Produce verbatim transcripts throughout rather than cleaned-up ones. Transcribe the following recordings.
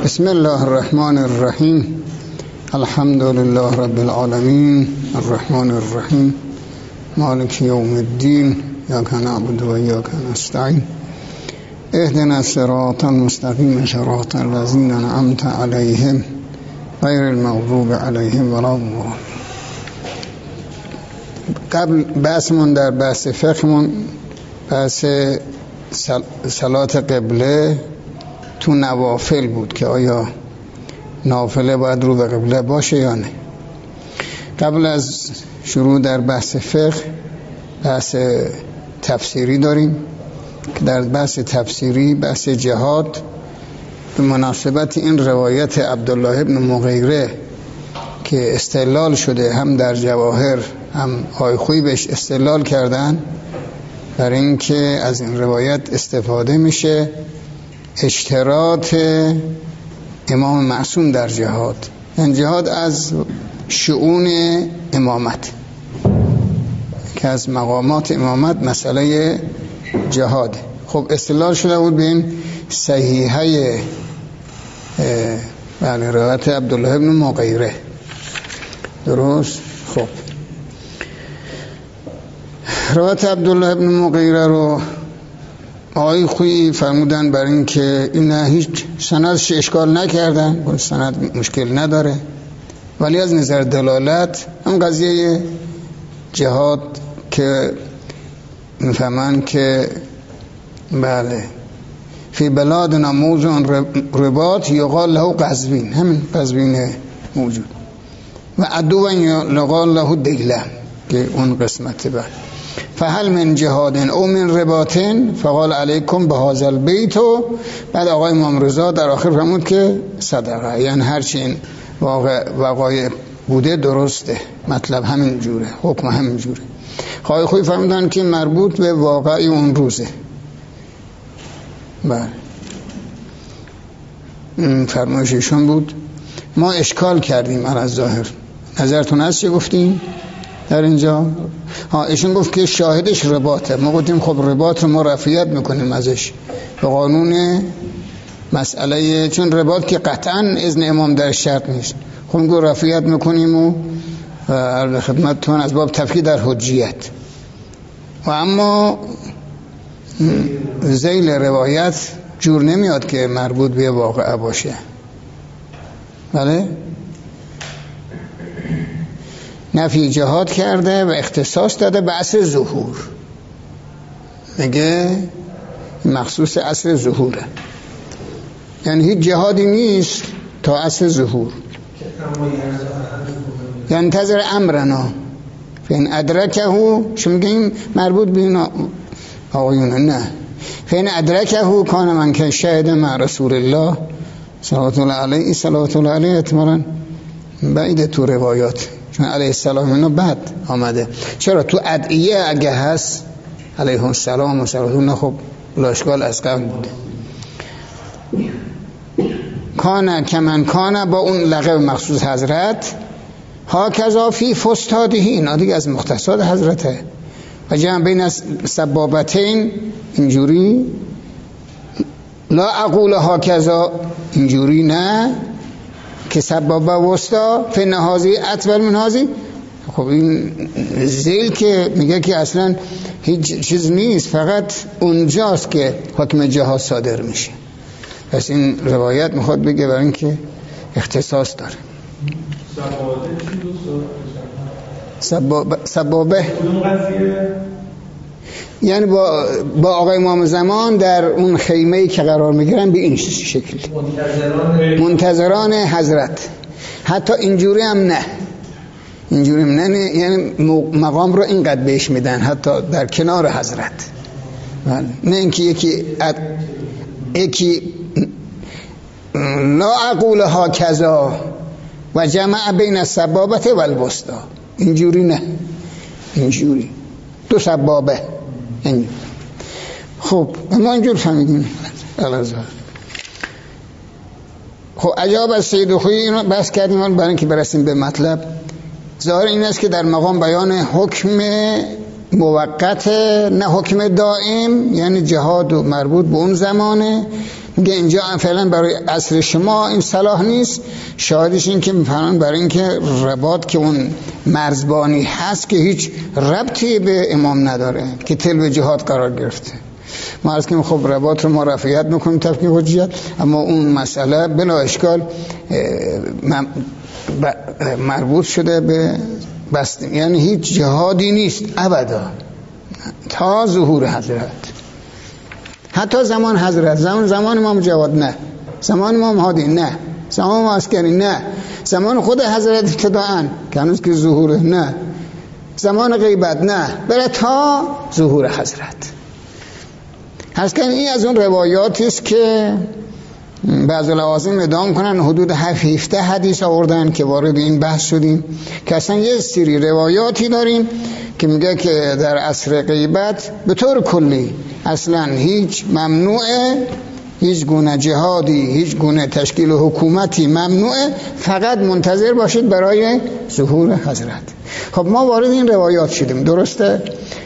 بسم الله الرحمن الرحیم. الحمد لله رب العالمین الرحمن الرحیم مالک یوم الدین ایاک نعبد و ایاک نستعین اهدنا الصراط المستقیم صراط الذین انعمت علیهم غیر المغضوب علیهم ولا الضالین. قبل بحثمون در بحث فقهمون بحث صلات قبله تو نوافل بود که آیا نافله باید رو به قبله باشه یا نه. قبل از شروع در بحث فقه بحث تفسیری داریم که در بحث تفسیری بحث جهاد به مناسبت این روایت عبدالله ابن مغیره که استدلال شده هم در جواهر هم آقای خویی بهش استدلال کردن برای اینکه از این روایت استفاده میشه اشتراط امام معصوم در جهاد، یعنی جهاد از شؤون امامت که از مقامات امامت مسئله جهاد. خب استدلال شده بود به این صحیحه بله روایت عبدالله ابن مغیره، درست؟ خب روایت عبدالله ابن مغیره رو آقای خویی فرمودن برای این که این هیچ سندش اشکال نکردن، سند مشکل نداره، ولی از نظر دلالت هم قضیه جهاد که میفهمن که بله فی بلادنا موضوع رباط یقال له قزوین، همین قزوین موجود و عدو یقال له دیله که اون قسمت بعد فهل من جهاد او من رباطن فقال علیکم به هذا البیت. و بعد آقای امام رضا در آخر فرمود که صدقه، یعنی هرچی این واقع وقایع بوده درسته، مطلب همین جوره، حکم همین جوره. آقای خویی فرمودن که مربوط به واقعی اون روزه. بله این فرمایششون بود. ما اشکال کردیم علی ظاهر، نظرتون هست چه گفتیم در اینجا؟ ها ایشون گفت که شاهدش رباطه، ما گفتیم خب رباط رو ما رفعیت میکنیم ازش به قانون مسئله، چون رباط که قطعا اذن امام در شرط نیست، خب میگو رفعیت میکنیم و عرض خدمتتون از باب تفکیک در حجیت. و اما ذیل روایت جور نمیاد که مربوط به واقعه باشه. بله نفی جهاد کرده و اختصاص داده به عصر ظهور، میگه مخصوص عصر ظهوره، یعنی هیچ جهادی نیست تا عصر ظهور. ینتظر امرنا فین ادرکه، شو میگه مربوط به این آقایونه، نه فین ادرکه کان من که شهد مع رسول الله صلوات الله علیه صلوات الله علیه اعتبارا بعید تو روایات، چون علیه السلام اینو بعد آمده. چرا تو ادعیه اگه هست علیه السلام و صلوات الله، خب لاشگال از قبل بوده. کانه که من کانه با اون لقب مخصوص حضرت، ها کذا فی فستادهی، اینا دیگه از مختصات حضرته. و جمع بین سبابتین اینجوری، لا اقول ها کذا اینجوری نه که سبابه وستا فی نهازی اطول من هازی. خب این زیل که میگه که اصلا هیچ چیز نیست، فقط اونجاست که حکم جهاد صادر میشه. پس این روایت میخواد بگه برای اینکه اختصاص داره. سبابه سبابه یعنی با با آقای امام زمان در اون خیمه‌ای که قرار میگیرن به این شکل منتظران منتظران حضرت. حتی اینجوری هم نه، اینجوری هم نه، یعنی مقام رو اینقدر بهش میدن حتی در کنار حضرت. نه اینکه یکی اد... یکی لا اقول ها کذا و جمع بین السبابه و الوسطا، اینجوری نه، اینجوری دو سبابه اینجوری. خب ما اینجور فهمیدیم الازهر. خب عجاب از سید خویی اینو بحث کردیم برای اینکه برسیم به مطلب. ظاهر این است که در مقام بیان حکم موقت نه حکم دائم، یعنی جهاد و مربوط به اون زمانه، میگه اینجا فعلا برای عصر شما این صلاح نیست. شاهدش این که میفرمان برای اینکه رباط که اون مرزبانی هست که هیچ ربطی به امام نداره که تل به جهاد قرار گرفته. ما عرض کنیم خب رباط رو ما رفعیت میکنیم تفکیک حجیت، اما اون مسئله بلا اشکال مربوط شده به بست، یعنی هیچ جهادی نیست ابدا تا ظهور حضرت. حتی زمان حضرت، زمان زمان امام جواد نه، زمان امام هادی نه، زمان امام عسکری نه، زمان خود حضرت ابتداءً که هنوز که ظهور نه، زمان غیبت نه، بره تا ظهور حضرت. هست که این از اون روایاتی است که بعضی لوازم ادام کنن حدود هفده حدیث آوردن که وارد این بحث شدیم که اصلا یه سری روایاتی داریم که میگه که در عصر غیبت به طور کلی اصلا هیچ ممنوعه، هیچ گونه جهادی، هیچ گونه تشکیل حکومتی ممنوعه، فقط منتظر باشید برای ظهور حضرت. خب ما وارد این روایات شدیم، درسته؟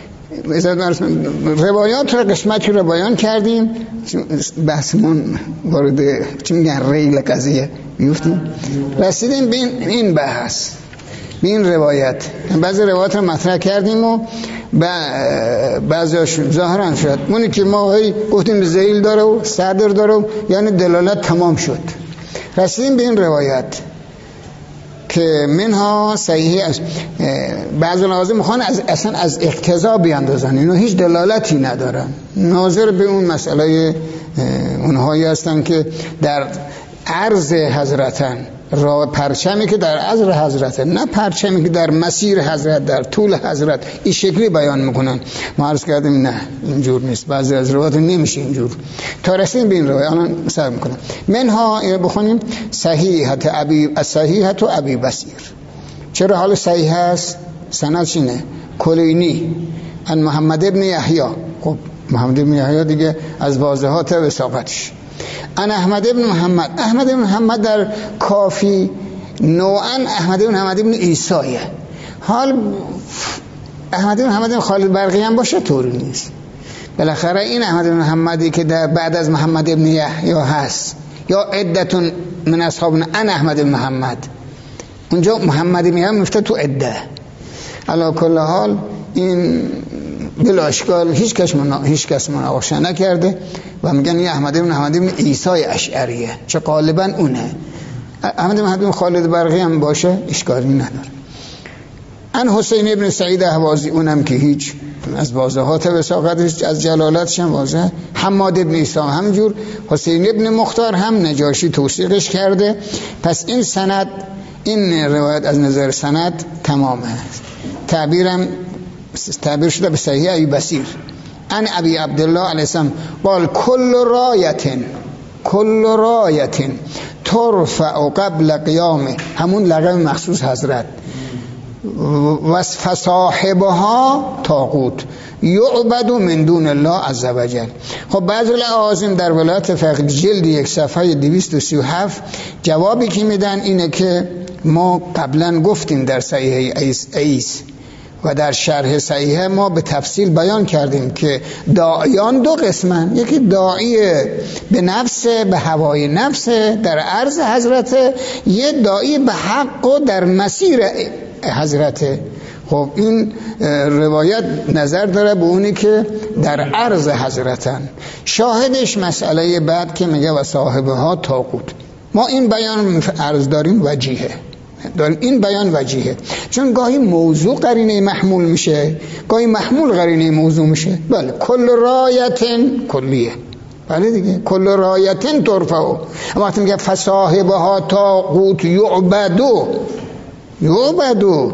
روایات رو قسمتی رو بیان کردیم، بحثمون وارد چی میگن ریل قضیه میفتیم، رسیدیم به این بحث، به این روایت. بعضی روایات رو مطرح کردیم و بعضیاش ظاهرا شد اونی که ما گفتیم ذیل داره و صدر داره و یعنی دلالت تمام شد. رسیدیم به این روایت که منها صحیحی است. بعضی لازم میخوان از اصلا از اقتضا بیاندازن، اینو هیچ دلالتی ندارن، ناظر به اون مسئله اونهایی هستن که در عرض حضرتن، را پرچمی که در عرض حضرت، نه پرچمی که در مسیر حضرت، در طول حضرت، این شکلی بیان میکنن. ما عرض کردیم نه اینجور نیست، بعضی از روایات نمیشه اینجور. تا رسیم به این روایت الان سعی میکنم منها بخونیم صحیحت ابی صحیحت ابی بصیر. چرا حال صحیح است؟ سند چینه کلینی ان محمد ابن یحیی. خب محمد ابن یحیی دیگه از واضحات وثاقتش. ان احمد ابن محمد، احمد ابن محمد در کافی نوعا احمد ابن محمد ابن عیسایه. حال احمد ابن محمد ابن خالد برقی هم باشه طوری نیست. بالاخره این احمد ابن محمدی که در بعد از محمد ابن یحیی هست یا عدتون من اصحابنا ان احمد ابن محمد، اونجا محمد ابن یحیی مفته تو عده. علی کل حال این بلا اشکال هیچ کس منا... هیچ کس مناقشه نکرده و میگن یه احمد ابن محمد ابن عیسی اشعریه، چه غالبا اونه. احمد ابن محمد ابن خالد برقی هم باشه اشکالی نداره. ان حسین ابن سعید اهوازی، اونم که هیچ از واضحات وثاقتش از جلالتش هم واضح. حماد ابن عیسی همجور. حسین ابن مختار هم نجاشی توثیقش کرده. پس این سند، این روایت از نظر سند تمام است. تعبیرم تعبیر شده به صحیح ابی بصیر. ان ابی عبدالله علیه السلام قال کل رایتن کل رایتن ترفع قبل قیامه، همون لقب مخصوص حضرت، و فصاحبها طاغوت یعبد من دون الله عز وجل. خب بعضی لوازم در ولایت فقه جلد یک صفحه دویست و سی و هفت جوابی که میدن اینه که ما قبلا گفتیم در صحیح ایس و در شرح صحیحه ما به تفصیل بیان کردیم که داعیان دو قسمن، یکی داعی به نفس، به هوای نفس در عرض حضرت، یه داعی به حق و در مسیر حضرت. خب این روایت نظر داره به اونی که در عرض حضرتن. شاهدش مسئله بعد که میگه و صاحبه ها طاغوت. ما این بیان عرض داریم وجیهه، داریم این بیان وجیهه، چون گاهی موضوع قرینه محمول میشه، گاهی محمول قرینه موضوع میشه. بله کل رایتن کلیه، بله دیگه کل رایتن ترفع. اما وقتی میگه فصاحبها طاغوت یعبدو یعبدو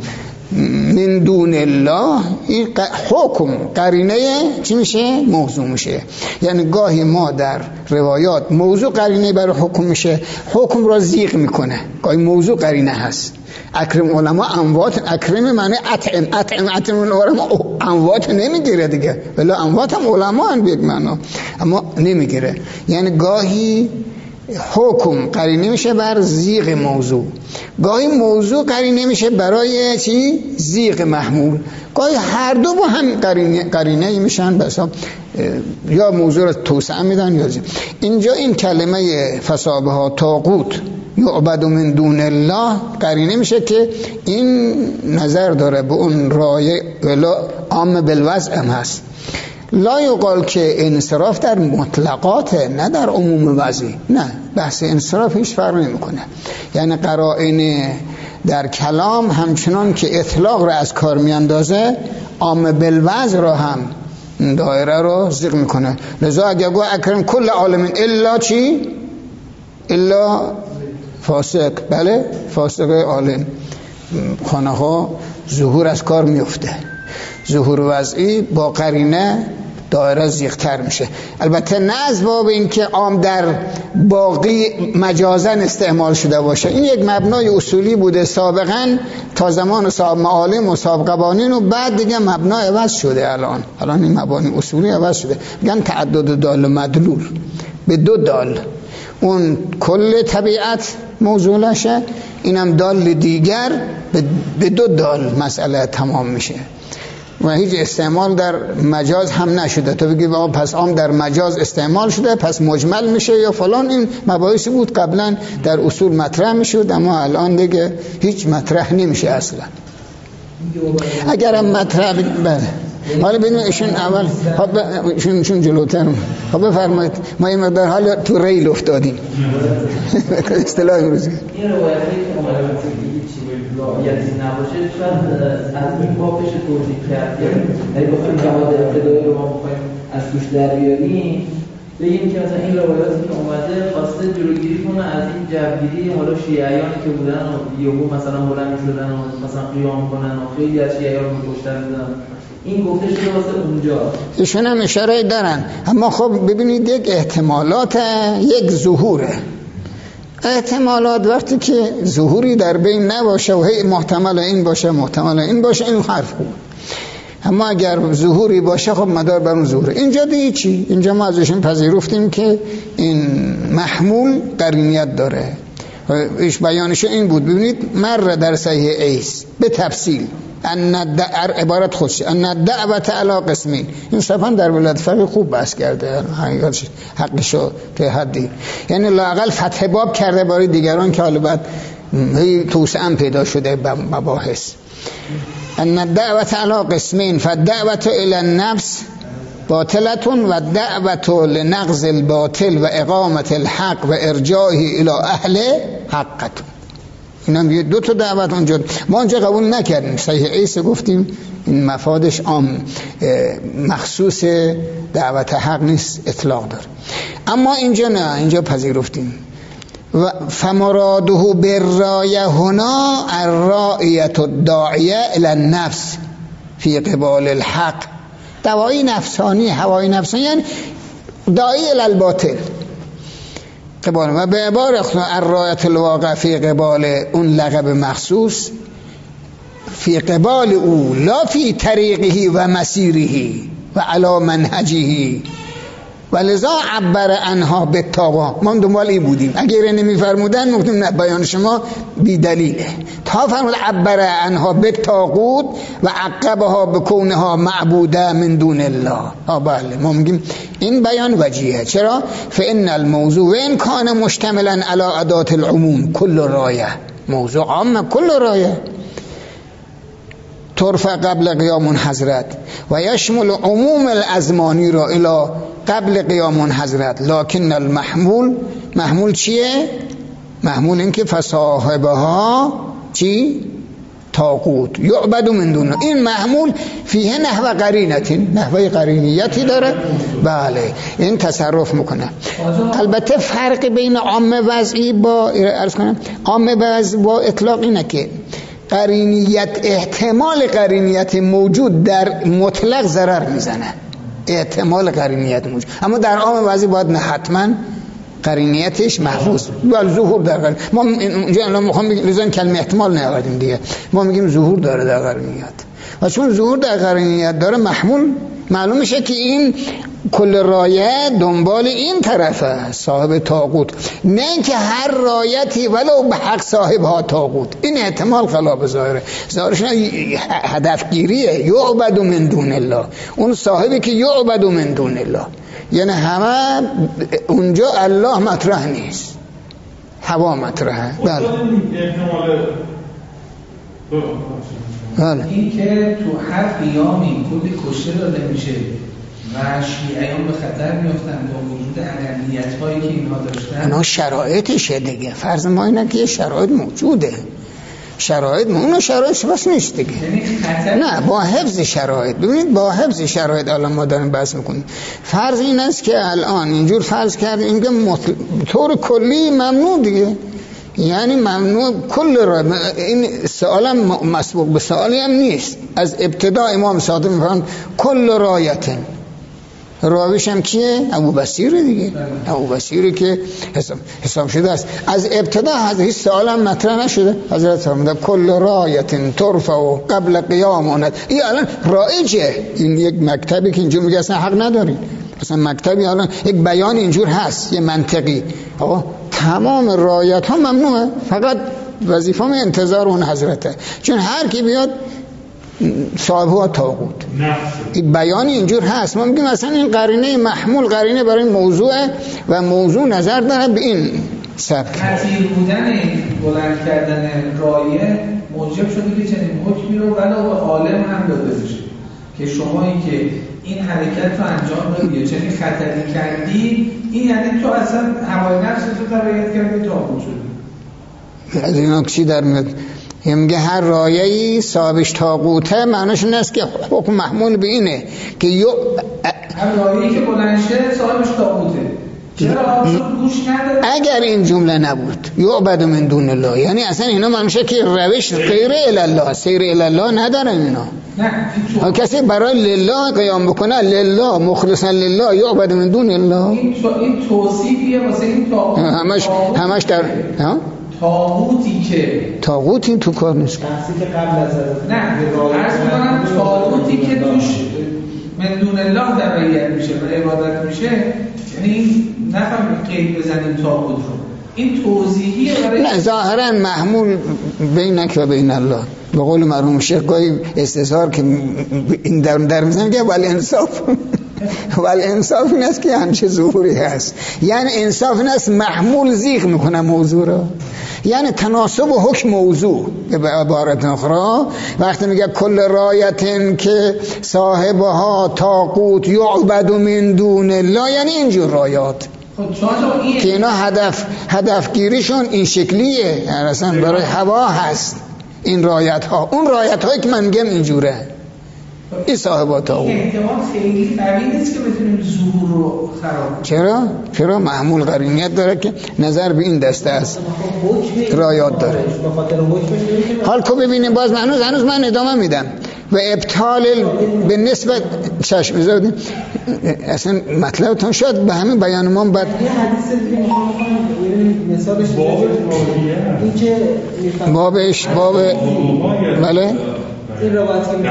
من دون الله، این حکم قرینه چی میشه؟ موضوع میشه. یعنی گاهی ما در روایات موضوع قرینه برای حکم میشه، حکم را زیغ میکنه. گاهی موضوع قرینه هست. اکرم علما اموات، اکرم معنی اطعم، اطعم اطعم علما اموات نمیگیره دیگه، ولی اموات هم علما هم بیگ معنا، اما نمیگیره. یعنی گاهی حکم قرینه میشه بر زیغ موضوع، گاهی موضوع قرینه میشه برای چی؟ زیغ محمول. گاهی هر دو با هم قرینه, قرینه میشن. بس یا موضوع رو توسعه میدن یا زیر. اینجا این کلمه فسابها طاغوت یعبد من دون الله قرینه میشه که این نظر داره به اون رایه عام بالوضع هم هست. لا یقال که انصراف در مطلقاته، نه در عموم وضعی، نه، بحث انصراف هیچ فرق نمیکنه. یعنی قرائن در کلام همچنان که اطلاق رو از کار میاندازه عام بالوضع رو هم دایره رو ضیق میکنه. لذا اگر گو اکرم کل عالمین الا چی؟ الا فاسق، بله فاسق عالم، خانه ها ظهور از کار میفته. ظهور وضعی با قرینه دایره ضیق‌تر میشه. البته نه از باب این که عام در باقی مجازاً استعمال شده باشه. این یک مبنای اصولی بوده سابقاً تا زمان صاحب معالم و صاحب قوانین و بعد دیگه مبنا عوض شده. الان الان این مبانی اصولی عوض شده. میگن تعدد دال و مدلول به دو دال، اون کل طبیعت موضوعشه، اینم دال دیگر به دو دال مسئله تمام میشه و هیچ استعمال در مجاز هم نشده. تو بگی آقا پس عام در مجاز استعمال شده پس مجمل میشه یا فلان. این مباحثی بود قبلا در اصول مطرح میشد، اما الان دیگه هیچ مطرح نمیشه اصلا. اگرم مطرح بله. حالا ببینیم ایشون اول خب ایشون ایشون جلوتر خب بفرمایید. ما این مقدار حالا تو ریل افتادیم. اصطلاح امروزی این روایتی که اومده واقعیتی نباشه شاید از این باب بشه توضیح کرد. یعنی بخوایم جواد ابتدایی رو ما بخوایم از توش در بیاریم، بگیم که مثلا این روایاتی که اومده خواسته جلوگیری کنه از این جبگیری حالا شیعیانی که بودن و یهو مثلا بلند شدن و مثلا قیام کنن و خیلی از شیعیان رو کشتن بودن. این گفته شده واسه اونجا. ایشون هم اشاره دارن، اما خب ببینید یک احتمالات، یک ظهوره. احتمالات وقتی که ظهوری در بین نباشه و هی محتمل این باشه محتمل این باشه این حرف خوب، اما اگر ظهوری باشه خب مدار بر اون ظهوره. اینجا دیگه چی؟ اینجا ما ازشون پذیرفتیم که این محمول قرینیت داره. ایش بیانش این بود. ببینید مر در صحیح ایس به تفصیل ان عبارت خودش ان دعوت علی قسمین. این صفحه در ولایت فقیه خوب بحث کرده، حقیقتش حقشو به حدی، یعنی لااقل فتح باب کرده برای دیگران که حالا بعد توسعه پیدا شده به مباحث. ان الدعوت علی قسمین فالدعوت الی النفس باطلتون و دعوت لنقض الباطل و اقامت الحق و ارجاعه الی اهل حقتون. این هم دو تا دعوت اونجا ما اونجا قبول نکردیم. صحیح عیسی گفتیم این مفادش عام مخصوص دعوت حق نیست، اطلاق داره. اما اینجا نه، اینجا پذیرفتیم. و فمراده بالرایه هنا الرائیت الداعیه الی النفس فی قبال الحق. دعوای نفسانی، هوای نفسانی، یعنی داعی الی الباطل قبال. و به عبار الرایت الواقع فی قبال اون لقب مخصوص، فی قبال او لا فی طریقه و مسیره و علی منهجه و لذا عبر عنها بالطاغوت. ما دنبال این بودیم، اگر نمیفرمودن گفتیم نه بیان شما بی دلیله. تا فرمود عبر عنها بالطاغوت و عقبها بکونها معبوده من دون الله. ها بله، ما میگیم این بیان وجیه. چرا؟ فان الموضوع وان کان مشتملا علی ادات العموم کل رایه، موضوع عام کل رایه ترفع قبل قیام حضرت و یشمل عموم الازمانی را الى قبل قیام حضرت، لکن المحمول، محمول چیه؟ محمول این که فصاحبها چی؟ طاغوت یعبد من دونه. این محمول فیه نحو قرینتی، نحوه قرینیتی داره. بله این تصرف میکنه. البته فرق بین عام وضعی با عرض کنم عام وضع با اطلاق اینه که قرینیت، احتمال قرینیت موجود در مطلق ضرر میزنه، احتمال قرینیت موجود، اما در عام وضعی باید نه حتما قرینیتش محفوظ بل ظهور در قرینیت. ما اینجا الان میخوام بگم لزوم کلمه احتمال نیاوردیم دیگه، ما میگیم ظهور داره در قرینیت و چون ظهور در قرینیت داره محمول معلوم میشه که این کل رایت دنبال این طرفه، صاحب طاغوت، نه اینکه هر رایتی ولو به حق صاحب ها طاغوت. این احتمال خلاف ظاهره، ظاهرش هدفگیریه. یعبد من دون الله، اون صاحبی که یعبد من دون الله، یعنی همه اونجا الله مطرح نیست، هوا مطرحه. بله بله این که تو هر قیامی کلی کشته داده میشه و شیعیان به خطر میافتن با وجود اقلیت هایی که اینها داشتن، اونا شرایطشه دیگه. فرض ما اینه که یه شرایط موجوده، شرایط ما اونو شرایط بس نیست دیگه. نه با حفظ شرایط. ببینید با حفظ شرایط الان ما داریم بحث میکنیم. فرض این است که الان اینجور فرض کردیم اینکه مطل... طور کلی ممنوع دیگه، یعنی ممنوع کل را. این سوالم مسبوق به سوالی هم نیست. از ابتدا امام صادق میفرماند کل رایتن، راویش هم کیه؟ ابو بصیر دیگه، ابو بصیری که حساب, حساب شده است. از ابتدا هیچ سوال هم مطرح نشده. حضرت فرمودند کل رایتن ترفع و قبل قیام اون. این الان رایجه، این یک مکتبی که اینجور میگه اصلا حق ندارین، مثلا مکتبی الان یک بیان اینجور هست، یه منطقی آقا تمام رایت ها ممنوعه، فقط وظیفه من انتظار اون حضرته، چون هر کی بیاد صاحب ها طاغوت. این بیانی اینجور هست. ما میگیم مثلا این قرینه محمول قرینه برای موضوع و موضوع نظر داره به این سبک. تأثیر بودن بلند کردن رایه موجب شده که چنین حکمی رو ولو به عالم هم داده بشه که شمایی که این حرکت رو انجام دادی چنین خطری کردی، این یعنی تو اصلا هوای نفس تو تربیت کردی طاغوت شدی. از اینا چی در میاد؟ میگه هر رایه‌ای صاحبش طاغوته، معنیش این است که حکم محمول به اینه که یو هر رایه‌ای که بلند شه صاحبش طاغوته. چرا آبشون گوش نداره؟ اگر این جمله نبود یعبد من دون الله، یعنی اصلا اینا معنیشه که روش غیر الی الله، سیر الی الله ندارن اینا. نه کسی برای لله قیام بکنه، لله مخلصا لله یعبد من دون الله، این این توصیفیه واسه این طاغوت. همش همش در ها طاغوتی که طاغوت این تو کار نیست. بحثی که قبل از نه عرض می‌کنم طاغوتی که توش من دون الله در رعیت میشه و عبادت میشه، یعنی نفهم قید بزنیم طاغوت رو، این توضیحیه برای نه ظاهرا محمول بینک و بین الله. به قول مرحوم شیخ گاهی استظهار که این در در میزنه که ولی انصاف ولی انصاف این است که همچه ظهوری هست، یعنی انصاف این است محمول زیغ میکنه موضوع را، یعنی تناسب و حکم موضوع. به عبارت اخرى وقتی میگه کل رایتن که صاحبها طاغوت یعبد من دون الله، یعنی اینجور رایات که اینا هدف هدفگیریشون این شکلیه، یعنی اصلا برای هوا هست این رایت ها. اون رایت هایی که من میگم اینجوره، این صاحبات طاغوت. احتمال خیلی قوی نیست که بتونیم ظهور رو خراب. چرا؟ چرا محمول قرینیت داره که نظر به این دسته است، رایات داره. حال تو ببینیم باز من هنوز هنوز من ادامه میدم و ابطال به نسبت چشم بذارید اصلا مطلبتون شد به همین بیان ما بعد یه حدیث دیگه میخوام بگم مثالش این که بابش باب بله این روایت که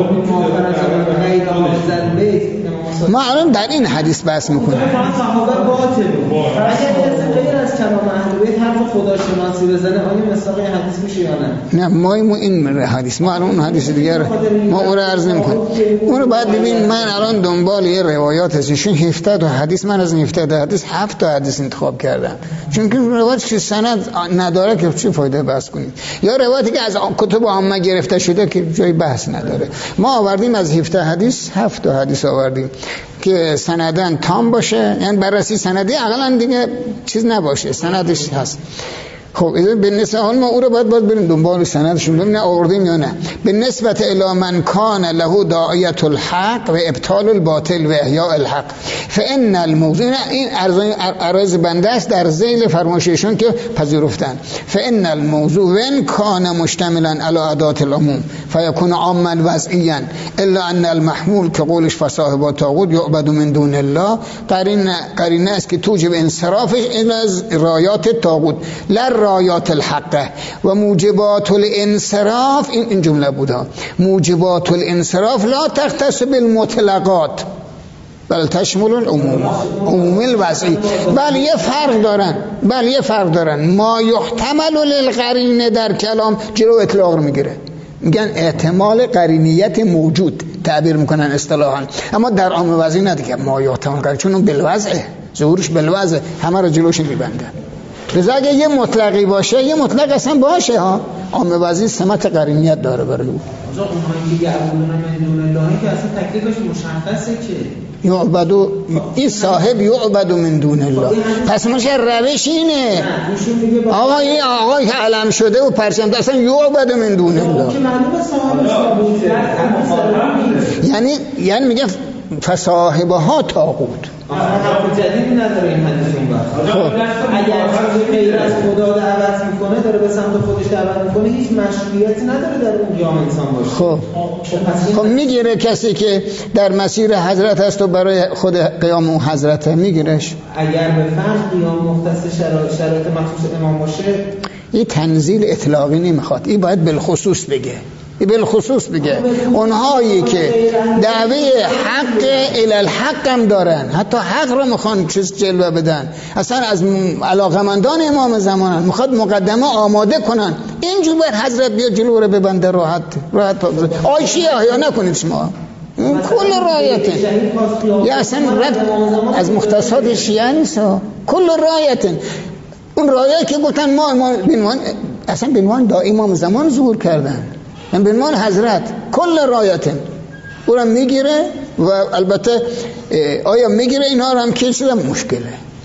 می‌خواد ما الان در این حدیث بحث میکنیم. صحابه باطل اگر غیر از کلام اهل بیت حرف خداشناسی بزنه آیا مثلا این حدیث میشه یا نه؟ نه ما این حدیث ما الان اون حدیث دیگر ما اون رو عرض نمی‌کنیم. اون رو بعد ببین من الان دنبال یه روایات هستشون هفده تا حدیث، من از هفده تا حدیث هفت تا حدیث انتخاب کردم چون که روایت که سند نداره که چه فایده بحث کنیم، یا روایتی که از کتب عامه گرفته شده که جای بحث نداره. ما آوردیم از هفده حدیث هفت تا حدیث آوردیم که سندن تام باشه، یعنی بررسی سندی اقلا دیگه چیز نباشه، سندش هست. خب اذن به نسبت حال ما او رو باید باید بریم دنبال سندشون ببینیم آوردیم یا نه. به نسبت الی من کان له داعیت الحق و ابطال الباطل و احیاء الحق فان الموضوع، این عرض بنده است در ذیل فرمایششون که پذیرفتن. فان الموضوع وان کان مشتملا علی ادات العموم فیکون عاما وضعیا الا ان المحمول که قولش فصاحب طاغوت یعبد من دون الله قرینه قرینه است که توجب انصرافش از رایات طاغوت لا رایات الحقه و موجبات الانصراف. این این جمله بوده، موجبات الانصراف لا تختص بالمطلقات. بل تشمل العموم عموم الوضعی. بله یه فرق دارن بله یه فرق دارن ما یحتمل للقرینه در کلام جلو اطلاق رو میگیره، میگن احتمال قرینیت موجود تعبیر میکنن اصطلاحا، اما در عام وضعی نه دیگه ما یحتمل قرینه، چون اون بالوضعه، ظهورش بالوضعه، همه رو جلوش میبندن. لذا اگه یه مطلقی باشه یه مطلق اصلا باشه ها، عام وضعی سمت قرینیت داره برای او. آنجا اونهایی که یعبدون من دون اللهی که اصلا تکلیفش مشخصه که یعبدو این صاحب یعبدو من دون الله، پس مشه روش اینه آقا این آقای که علم شده و پرچم اصلا یعبدو من دون الله، یعنی یعنی میگه فصاحبه ها طاغوت. حرف جدیدی نداره این حدیث اون وقت. اگر غیر از خدا دعوت میکنه داره به سمت خودش دعوت میکنه هیچ مشروعیتی نداره در اون قیام انسان باشه. خب خب میگیره کسی که در مسیر حضرت هست و برای خود قیام اون حضرت میگیرش. اگر به فرض قیام مختص شرایط شرایط مخصوص امام باشه این تنزیل اطلاقی نمیخواد، این باید بالخصوص بگه، این بالخصوص بگه اونهایی که دعوی حق الی الحق هم دارن، حتی حق رو میخوان چیز جلوه بدن، اصلا از علاقمندان امام زمانن، میخواد مقدمه آماده کنن اینجور باید حضرت بیا جلو رو ببنده راحت راحت آیشی یا نکنید شما کل رایته یا اصلا رد از مختصات شیعه نیست، کل رایته اون رایه که گفتن ما امام بنوان اصلا بنوان دا امام زمان ظهور کردن، من بنوان حضرت کل رایته اونم میگیره و البته آیا میگیره اینها رو هم که شده مشکله.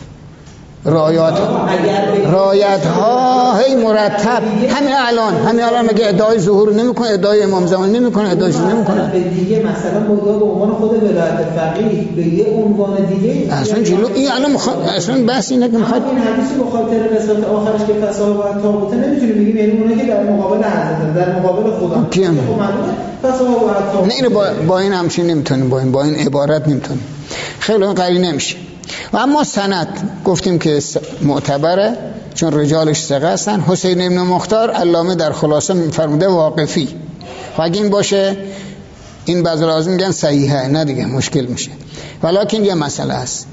رایات رایت ها هی مرتب همین الان همین الان مگه ادعای ظهور نمیکنه، ادعای امام زمان نمیکنه، ادعایش نمیکنه به دیگه مثلا موضوع به عنوان خود ولایت فقیه به یه عنوان دیگه اصلا جلو این الان مخاطب اصلا بحث اینه که میخواد این حدیثی به خاطر قسمت آخرش که فصاحب و طاغوت نمیتونیم بگیم یعنی اونایی که در مقابل حضرت در مقابل خدا کیم فصاحب و طاغوت نه اینو با, با این همچین نمیتونیم، با این با این عبارت نمیتونیم، خیلی قرینه نمیشه. و اما سند گفتیم که معتبره چون رجالش ثقه هستن. حسین ابن مختار علامه در خلاصه میفرموده واقفی، و اگه این باشه این بعض لازم میگن صحیحه، نه دیگه مشکل میشه. ولیکن یه مسئله است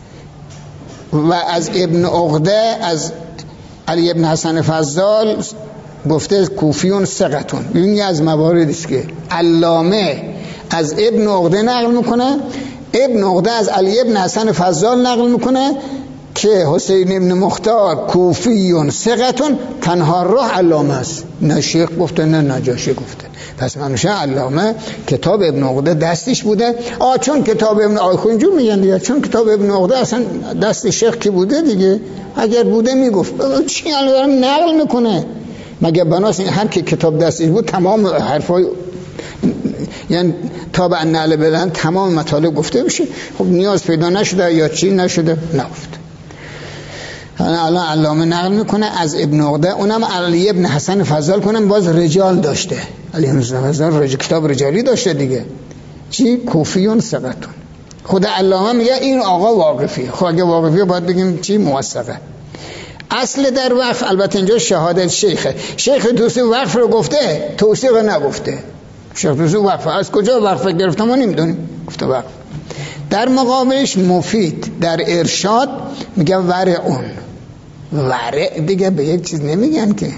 و از ابن عقده از علی ابن حسن فضال گفته کوفیون ثقتون، این از مواردی است که علامه از ابن عقده نقل میکنه، ابن عقده از علی ابن حسن فضال نقل میکنه که حسین ابن مختار کوفیون ثقتون تنها راه علامه است، نه شیخ گفته نه نجاشی گفته، پس منوشه علامه کتاب ابن عقده دستش بوده. آ چون کتاب ابن عقده اینجور میگن دیگه، چون کتاب ابن عقده اصلا دست شیخ که بوده دیگه، اگر بوده میگفت چی الان نقل میکنه، مگه بناس هر که کتاب دستش بود تمام حرفای یعنی تابع النعل بلن تمام مطالب گفته بشه، خب نیاز پیدا نشده یا چی نشده نگفت. الان علامه نقل میکنه از ابن عقده، اونم علی ابن حسن فضال کنم باز رجال داشته، علی ابن فضال رجال کتاب رجالی داشته دیگه، چی کوفیون ثقتون. خود علامه میگه این آقا واقفیه، خب اگه واقفیه باید بگیم چی موثقه. اصل در وقف البته اینجا شهادت شیخه، شیخ توصیف وقف رو گفته توصیف نگفته، شیخ توصیف وقف از کجا وقف گرفته ما نمیدونیم، گفته وقف. در مقابلش مفید در ارشاد میگه ورعون، ورع دیگه به یک چیز نمیگن که،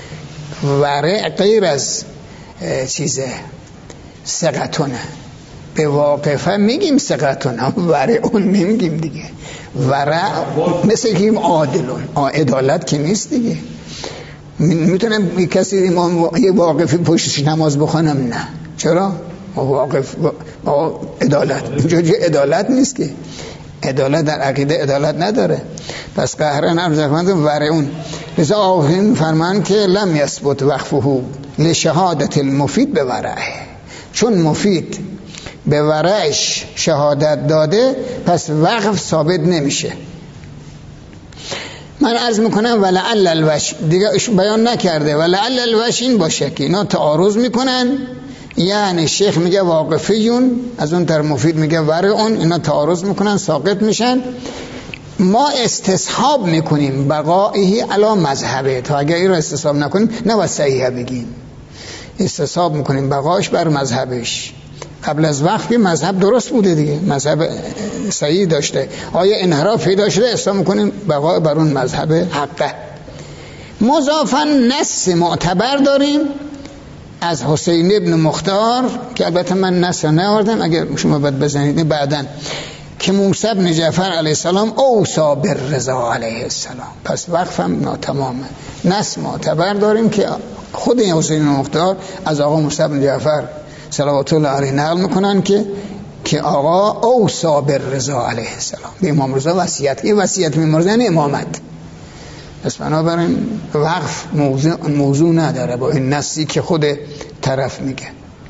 ورع غیر از چیزه ثقتونه، به واقفه میگیم ثقتون اما ورعون نمیگیم دیگه. ورع مثل که عادلون، عدالت که نیست دیگه. میتونم کسی امام یه واقفی پشتش نماز بخونم؟ نه. چرا؟ واقف با عدالت، اینجا عدالت نیست که، عدالت در عقیده عدالت نداره. پس قهرن ارزقمندم ورعون. لذا آقایون فرمان که لم یثبت وقفه لشهادت المفید به ورعه، چون مفید به ورعش شهادت داده پس وقف ثابت نمیشه. من عرض میکنم ولعل الوش دیگه بیان نکرده، ولعل الوش این باشه که اینا تعارض میکنن، یعنی شیخ میگه واقفیون از اون طرف مفید میگه ورعون، اینا تعارض میکنن ساقط میشن. ما استصحاب میکنیم بقائه علی مذهبه، تا اگر این رو استصحاب نکنیم نباید صحیحه بگیم، استصحاب میکنیم بقاش بر مذهبش. قبل از وقت که مذهب درست بوده دیگه، مذهب صحیح داشته. آیا انحراف پیدا شده؟ اصلا میکنیم بقای بر اون مذهب حقه. مضافاً نص معتبر داریم از حسین ابن مختار که البته من نص نیاوردم، اگر شما باید بزنید بعداً، که موسی بن جعفر علیه السلام اوصا بالرضا علیه السلام. پس وقفم ناتمامه. نص معتبر داریم که خود حسین ابن مختار از آقا موسی بن جعفر صلوات الله علیه نقل میکنن که که آقا اوصا بالرضا علیه السلام، به امام رضا وصیت. این وصیت می‌مرزن امامت. پس بنابراین وقف موضوع, موضوع نداره با این نصی که خود طرف میگه.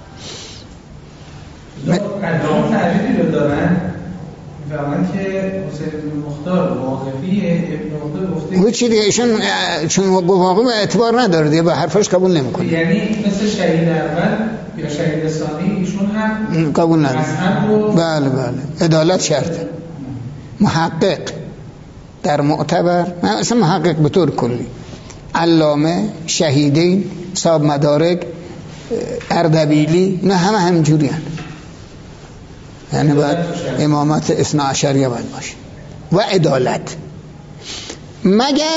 قدام تعریفی رو دارن می‌فهمن که حسین ابن مختار واقفی ابن مختار گفته او چی دیگه ایشون چون واقعا اعتبار نداره دیگه، به حرفش قبول نمی‌کنه. یعنی مثل شهید اول یا شهید ثانی ایشون هم قبول نداره. بله بله عدالت شرطه. محقق در معتبر، من اصلا محقق به طور کلی، علامه، شهیدین، صاحب مدارک، اردبیلی، نه همه همینجوری هن. یعنی باید امامت اثنا عشریه باید باشه و عدالت، مگر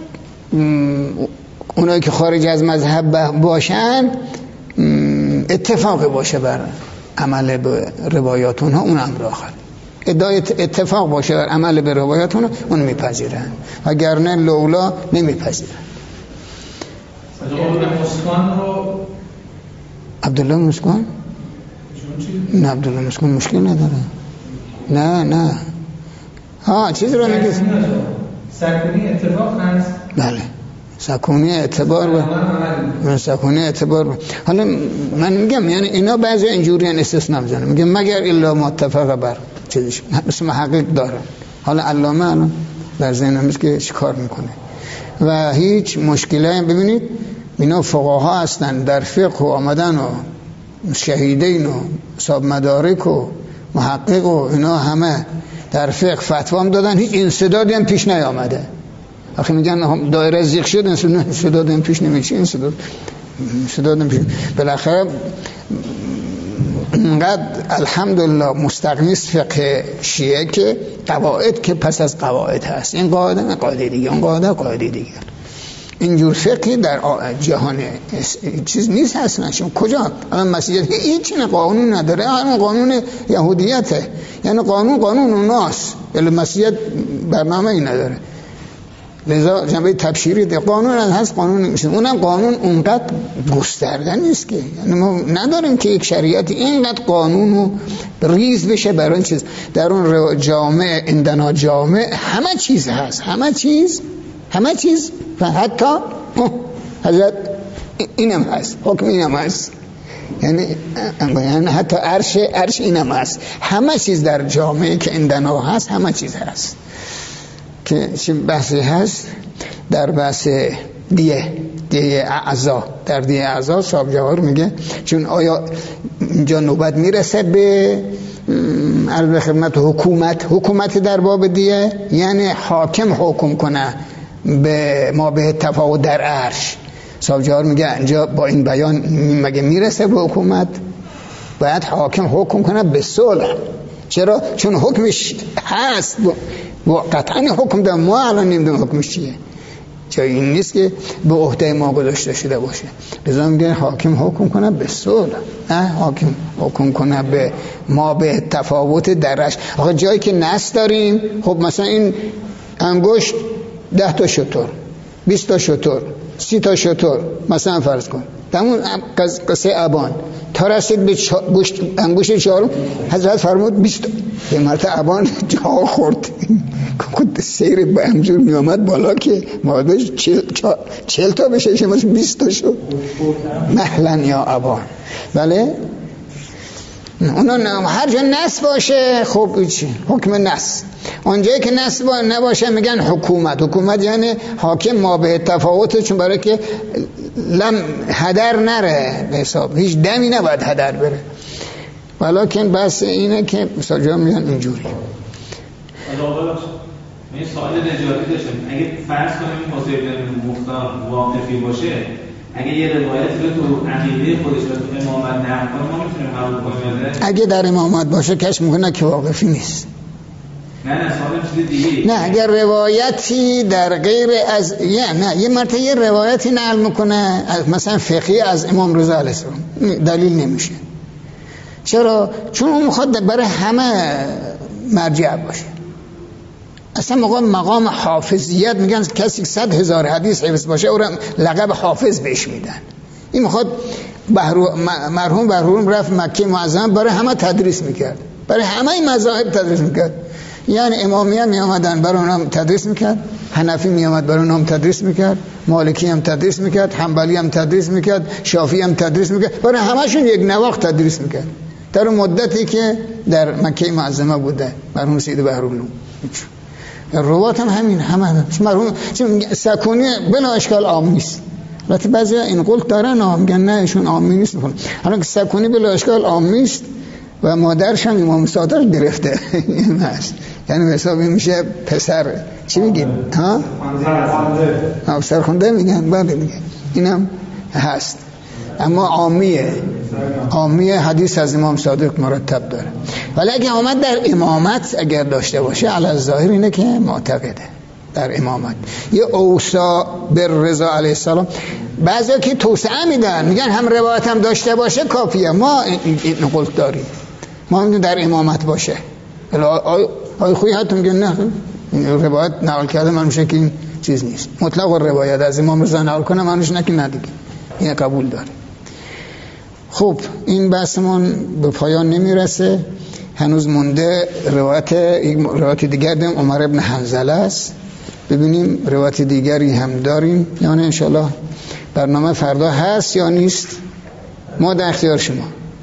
اونایی که خارج از مذهب باشن اتفاق باشه بر عمل به روایات اونها، اون امر آخر. ادعای اتفاق باشه بر عمل به روایات اونها، اون میپذیرن، وگرنه لولا نمیپذیرن. عبدالله مسکان رو عبدالله مسکان؟ نه عبدالله مسکان مشکل نداره. نه نه ها چیز رو میگه سکونی اتفاق هست. بله سکونی اعتبار و من سکونی اعتبار و. حالا من میگم یعنی اینا بعضی اینجوری ان استثناء میزنن، میگم مگر الا متفق بر چیزش مثل محقق دارن. حالا علامه الان در ذهنم است که چیکار میکنه و هیچ مشکلی هم ببینید اینا فقها هستن در فقه و آمدن و شهیدین و صاحب مدارک و محقق و اینا همه در فقه فتوا هم دادن، هیچ انسدادی هم پیش نیامده. آخه میگن دایره زیغ شد، انسداد هم پیش نمیشه. انسداد انسداد هم پیش بالاخره اینقدر الحمدلله مستقنیست فقه شیعه که قواعد که پس از قواعد هست، این قاعده نه قاعده دیگه، اون قاعده قاعده دیگه. اینجور فقهی در جهان چیز نیست اصلا. شما کجا الان مسیحیت هیچ نه قانون نداره، همون قانون یهودیته، یعنی قانون قانون اوناست، ولی مسیحیت برنامه ای نداره. لذا جنبه تبشیری ده قانون هست، قانون میشه، اونم قانون اونقدر گسترده نیست که، یعنی ما نداریم که یک شریعت اینقدر قانونو ریز بشه برای این چیز. در اون جامعه اندنا جامعه همه چیز هست، همه چیز همه چیز و حتی حضرت اینم هست، حکم اینم هست، یعنی یعنی حتی عرش عرش اینم هست. همه چیز در جامعه که اندنا هست همه چیز هست. که چه بحثی هست در بحث دیه دیه اعضا، در دیه اعضا صاحب جواهر میگه چون آیا اینجا نوبت میرسه به عرض خدمت حکومت حکومت در باب دیه، یعنی حاکم حکم کنه به ما به تفاوت در عرش. صاحب جواهر میگه اینجا با این بیان مگه میرسه به حکومت؟ باید حاکم حکم کنه به صلح. چرا؟ چون حکمش هست و قطعا حکم در ما الان نمیدونم حکمش چیه، جایی این نیست که به عهده ما گذاشته شده باشه. لذا میگه حاکم حکم کنه به صلح، نه حاکم حکم کنه به ما به تفاوت درش. آخه جایی که نص داریم، خب مثلا این انگشت ده تا شتر، بیست تا شتر، سی تا شتر مثلا فرض کن، همون قصه ابان تا رسید به چا... انگوش چهارم حضرت فرمود بیست به مرتبه ابان جا خورد. خود سیر به همجور می آمد بالا که مادش چل... چا... چل تا بشه شماش بیست تا شد. مهلن یا ابان. بله اونا هر جا نص باشه خب چی؟ حکم نص. اونجایی که نص نباشه میگن حکومت. حکومت یعنی حاکم ما به تفاوت، چون برای که لم هدر نره به حساب، هیچ دمی نباید هدر بره. ولیکن بس اینه که مثلا جا میگن اینجوری. من سوال نجاتی داشتم. اگه فرض کنیم حسین بن مختار واقفی باشه، اگه یه روایت رو تو عقیده خودش رو تو امامت نقل کنه ما میتونیم قبول کنیم؟ اگه در امامت باشه کش میکنه که واقفی نیست. نه نه سوال چیز دیگه. نه اگر روایتی در غیر از یه نه یه مرتبه یه روایتی نقل میکنه مثلا فقهی از امام رضا علیه السلام دلیل نمیشه. چرا؟ چون اون میخواد برای همه مرجع باشه. اصلا مقام مقام حافظیت میگن کسی صد هزار حدیث حفظ باشه او را لقب حافظ بهش میدن. این میخواد مرحوم برحوم رفت مکه معظم برای همه تدریس میکرد، برای همه مذاهب تدریس میکرد. یعنی امامیه می آمدن برای اونها تدریس میکرد، حنفی می آمد برای اونها تدریس میکرد، مالکی هم تدریس میکرد، حنبلی هم تدریس میکرد، شافعی هم تدریس میکرد، برای همشون یک نواخت تدریس میکرد در مدتی که در مکه معظمه بوده مرحوم سید بهرالعلوم. روات هم همین همه مرحوم سکونی بلا اشکال عام نیست، البته بعضی این قول دارن ها میگن نه ایشون عامی نیست، حالا که سکونی بلا اشکال عام نیست و مادرش هم امام صادق گرفته یعنی به حساب میشه پسر چی میگید ها افسر خونده میگن بله میگن اینم هست، اما عامیه عامیه حدیث از امام صادق مرتب داره. ولی اگه آمد در امامت اگر داشته باشه علی الظاهر اینه که معتقده در امامت یه اوصا بر رضا علیه السلام. بعضیا که توسعه میدن میگن هم روایت هم داشته باشه کافیه، ما این نقل داریم ما میگن در امامت باشه. آی آی خویی حتی میگن نه روایت نقل کرده من میشه که این چیز نیست، مطلق روایت از امام رضا نقل کنه منوش نه که ندیگه این قبول داره. خب این بحثمون به پایان نمیرسه، هنوز مونده روایت یک روایت دیگر داریم عمر ابن حنظله است، ببینیم روایت دیگری هم داریم یعنی انشالله برنامه فردا هست یا نیست ما در اختیار شما،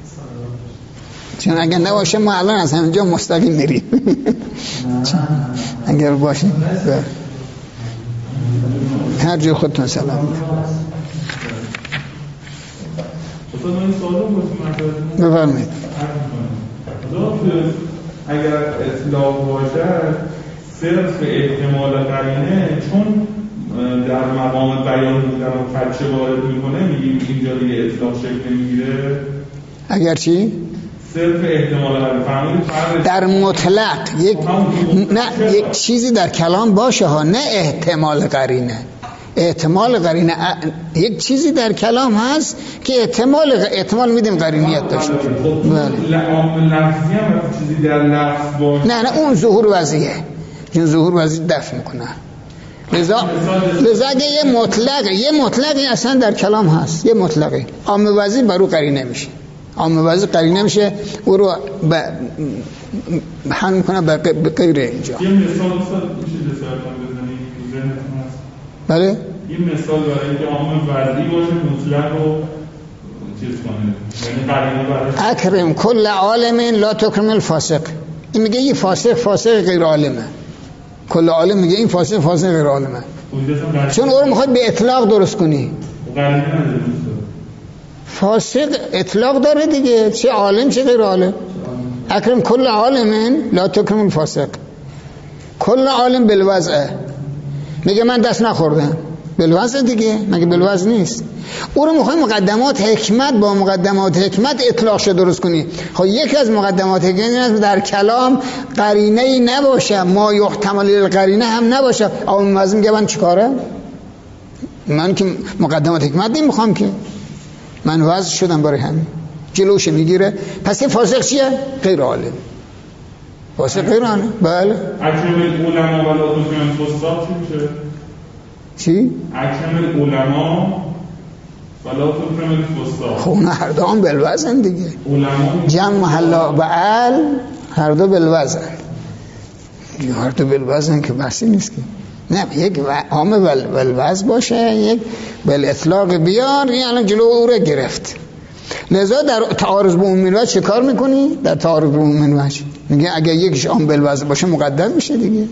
چون اگر نباشه ما الان از همینجا مستقیم میریم اگر باشه هر جای خودتون سلام بفرمایید. اگر اطلاق باشه صرف احتمال قرینه چون در مقام بیان بودن و خدشه وارد میکنه میگیم اینجا دیگه اطلاق شکل نمیگیره. اگر چی؟ صرف احتمال قرینه در مطلق یک نه یک چیزی در کلام باشه ها، نه احتمال قرینه. احتمال قرینه یک چیزی در کلام هست که احتمال احتمال میدیم قرینیت داشته باشه. بله. لفظی هم چیزی در لفظ باشه. نه نه اون ظهور وضعیه، این ظهور وضعی دفع میکنه. لذا لذا اگه یه مطلق یه مطلقی اصلا در کلام هست، یه مطلقی عام وضعی برو قرینه میشه، عام وضعی قرینه میشه او رو ب... حل میکنه به غیر اینجا. یه مثال میشه دسترتون بزنید ذهنتون هست؟ بله یه مثال برای اینکه عام وضعی باشه مطلق رو چیز کنه، یعنی قرینه برای اکرم کل عالم لا تکرم الفاسق. این میگه این فاسق فاسق غیر عالمه، کل عالم میگه این فاسق فاسق غیر عالمه، چون او رو میخواد به اطلاق درست کنی. فاسق اطلاق داره دیگه، چه عالم چه غیر عالم. اکرم کل عالم لا تکرم الفاسق، کل عالم بالوضع میگه من دست نخوردم بالوضع دیگه، مگه بالوضع نیست. او رو میخوای مقدمات حکمت با مقدمات حکمت اطلاق شد درست کنی. خب یکی از مقدمات حکمت در کلام قرینه ای نباشه، ما یحتمل القرینه هم نباشه. اون مازم میگه من چیکاره؟ من که مقدمات حکمت نمیخوام که، من وضع شدم برای همین جلوش میگیره. پس این فاسق چیه؟ غیر عالم. فاسق غیر عالم. بله. اکرم العلماء ولا تکرم الفساق چی میشه؟ چی؟ اکرم العلماء ولا تکرم الفساق. خب اون هر دو هم بالوزن دیگه، جمع محلا و ال هر دو بالوزن، هر دو بالوزن که بحثی نیست که. نه یک عامه بالوزن باشه، یک بالاطلاق بیار، این الان جلو او رو گرفت. لذا در تعارض با اون منوج چه کار میکنی؟ در تعارض با اون منوج میگه اگر یکیش عام بالوزن باشه مقدم میشه دیگه.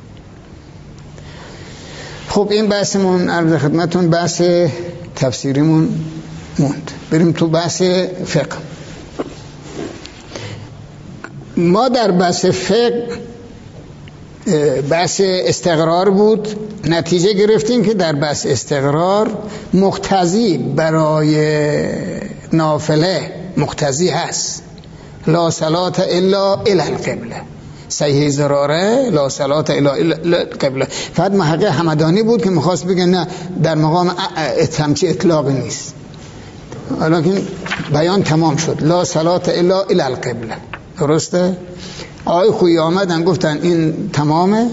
خب این بحثمون عرض خدمتون بحث تفسیریمون موند. بریم تو بحث فقه. ما در بحث فقه بحث استقرار بود. نتیجه گرفتیم که در بحث استقرار مقتضی برای نافله مقتضی هست، لا صلاة الا الی القبله، صحیح زراره لا صلاة الا الی القبله. فقط محقق همدانی بود که میخواست بگه نه در مقام همچی اطلاقی نیست، ولیکن بیان تمام شد، لا صلاة الا الی القبله. درسته؟ آقای خویی آمدن گفتن این تمامه،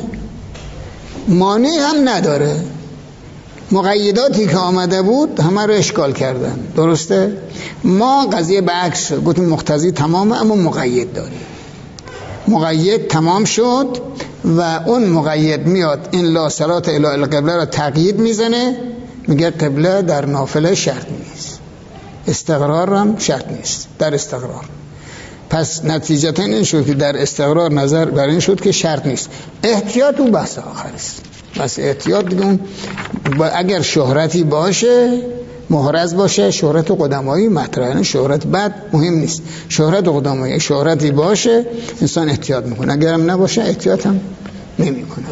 مانع هم نداره، مقیداتی که آمده بود همه رو اشکال کردن. درسته؟ ما قضیه به عکس شد، گفتیم مقتضی تمامه اما مقید داریم. مقید تمام شد و اون مقید میاد این لا صلاة الی القبله رو تقیید میزنه، میگه قبله در نافله شرط نیست، استقرار هم شرط نیست در استقرار. پس نتیجتا این شد که در استقرار نظر بر این شد که شرط نیست. احتیاط اون بحث آخر است. بس احتیاط دیگه اگر شهرتی باشه، محرز باشه، شهرت قدمایی مطرحه، شهرت بد مهم نیست، شهرت قدمایی شهرتی باشه انسان احتیاط میکنه، اگرم نباشه احتیاط هم نمیکنه.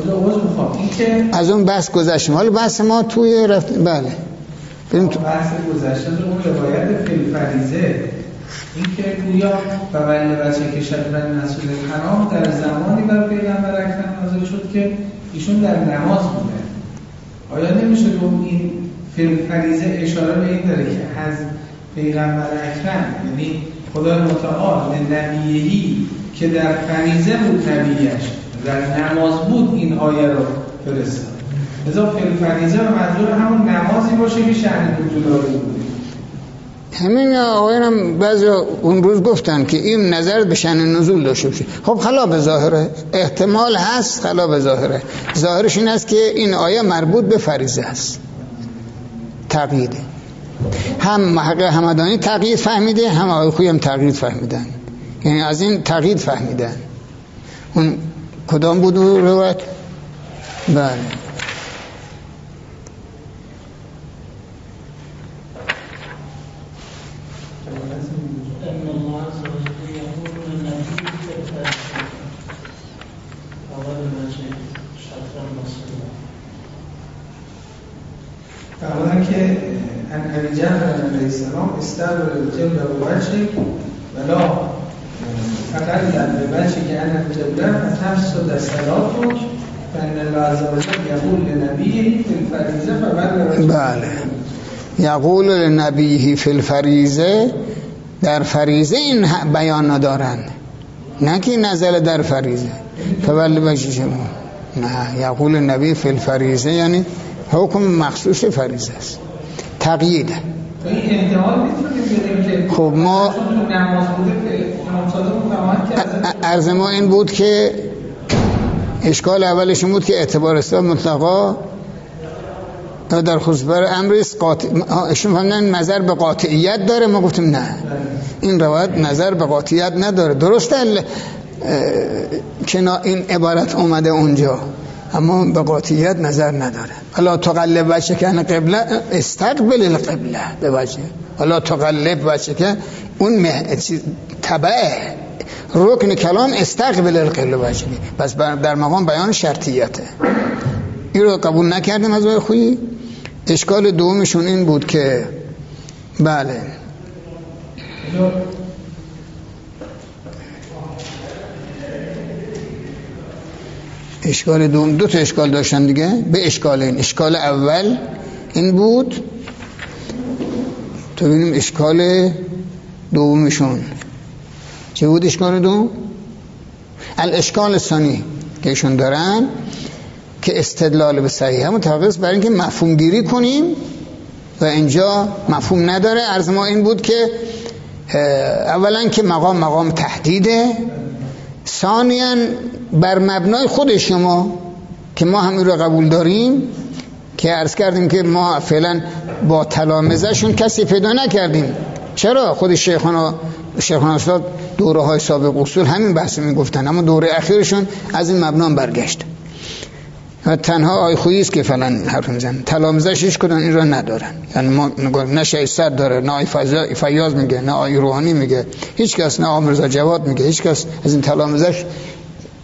از اون بحث گذشتیم، حالا بحث ما توی رفت. بله بریم تو بحث گذشته اون روایت فی فریضه، این که گویا و ولی بچه که شدن مسئول حرام در زمانی بر پیغمبر اکرم نازل شد که ایشون در نماز بوده. آیا نمیشه گفت این فی فریضه اشاره به این داره که از پیغمبر اکرم، یعنی خدای متعال نبیهی که در فریضه بود نبیش در نماز بود این آیه رو فرستاد. لذا فی فریضه و منظور همون نمازی باشه که شأن نزول بود. همین آقایانم بعضی اون روز گفتن که این نظر به شأن نزول داشته باشه. خب خلا به ظاهره احتمال هست، خلا به ظاهره ظاهرش این است که این آیه مربوط به فریضه است، تقییده. هم محقق همدانی تقیید فهمیده، هم آقای خویی هم تقیید فهمیدن، یعنی از این تقیید فهمیدن. اون کدام بود روایت؟ بله فرمودن که ان ابی جعفر علیه السلام استقبل القبله بوجهه ولا فقط به وجهه که انا القبله فتفسد صلاته فان الله عز وجل یقول لنبیه فی الفریضه فبلغ. بله یقول لنبیه فی الفریضه، در فریضه این بیان ندارن، نه که نزل در فریضه فبلغ وجهه. نه، یقول نبی فی الفریضه یعنی حکم مخصوص فریضه است، تقییده. این احتمال میتونه که خب ما نماز بوده که عرض ما این بود که اشکال اولش این بود که اعتبار اسلام مطلقا در خصوص بر امرست قاطع، اشون فهمدن نظر به قاطعیت داره. ما گفتیم نه، این روایت نظر به قاطعیت نداره. درسته که این عبارت اومده اونجا، اما به قاطعیت نظر نداره. الا تقلب وجهک عن قبله استقبل القبله به وجه، الا تقلب وجهک اون تبع رکن کلام استقبل القبله وجهک، پس در مقام بیان شرطیته. این رو قبول نکردیم از آقای خویی. اشکال دومشون این بود که بله اشکال دوم، دو تا اشکال داشتن دیگه به اشکال این. اشکال اول این بود، تو ببینیم اشکال دومشون چه بود. اشکال دوم الاشکال ثانی که ایشون دارن که استدلال به صحیح هم متوقف برای اینکه مفهوم گیری کنیم و اینجا مفهوم نداره. عرض ما این بود که اولا که مقام مقام تهدیده، ثانیاً بر مبنای خود شما که ما همین رو قبول داریم که عرض کردیم که ما فعلا با تلامذه شون کسی پیدا نکردیم. چرا؟ خود شیخانا شیخانا استاد دوره های سابق اصول همین بحث میگفتن، اما دوره اخیرشون از این مبنا برگشت و تنها آقای خویی است که فعلا حرف میزنن. تلامذه‌اش هیچ کدوم این را ندارن، یعنی ما نه شیخ صد داره، نه آقای فیاض میگه، نه آقای روحانی میگه، هیچ کس، نه آقای رضا جواد میگه، هیچ کس از این تلامذه‌اش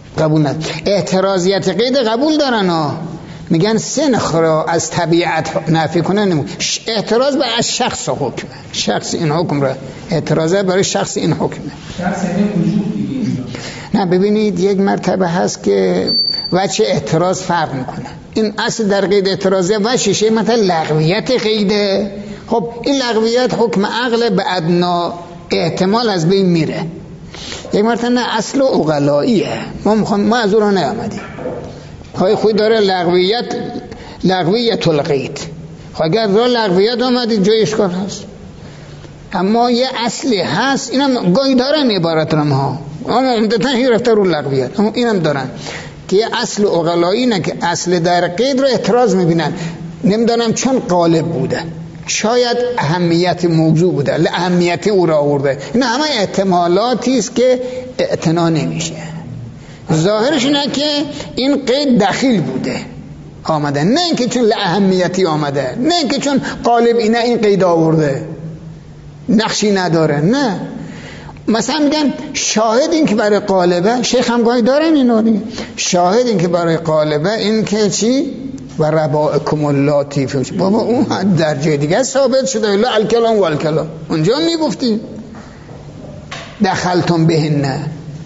قبول ندارن. اعتراضیت قید قبول دارن ها، میگن سنخ را از طبیعت نفی کنن. اعتراض بر از شخص حکمه، شخص این حکم را اعتراضه برای شخص این حکمه. شخص این وجود دیگه. نه ببینید یک مرتبه هست که وجه اعتراض فرق میکنه. این اصل در قید اعتراضی وجهشه مثلا لغویت قیده. خب این لغویت حکم عقل به ادنا احتمال از بین میره. یک مرتبه نه اصل عقلاییه، ما میخوام ما از اون را نیامدیم. های خود داره لغویت لغویت القید. خب اگر را لغویت آمدید جای اشکال هست، اما یه اصلی هست. اینم گاهی دارن عبارت رم ها، اما عمدتاً هی رفته رو لغویت، اما اینم دارن که یه اصل عقلایی نه که اصل در قید رو اعتراض میبینن. نمیدانم چون غالب بوده، شاید اهمیت موضوع بوده، اهمیت او را آورده. این همه احتمالاتی است که اعتنا نمیشه. ظاهرش اینه که این قید دخیل بوده آمده، نه اینکه چون اهمیتی آمده، نه اینکه چون غالب اینه این قید آورده نقشی نداره. نه مثلا میگن شاهد این که برای غالبه، شیخ هم گاهی دارن اینو دیگه، شاهد این که برای غالبه این که چی و ربائکم اللاتی فی، بابا اون در جای دیگه ثابت شده لا الکلام و الکلام، اونجا میگفتیم دخلتم بهن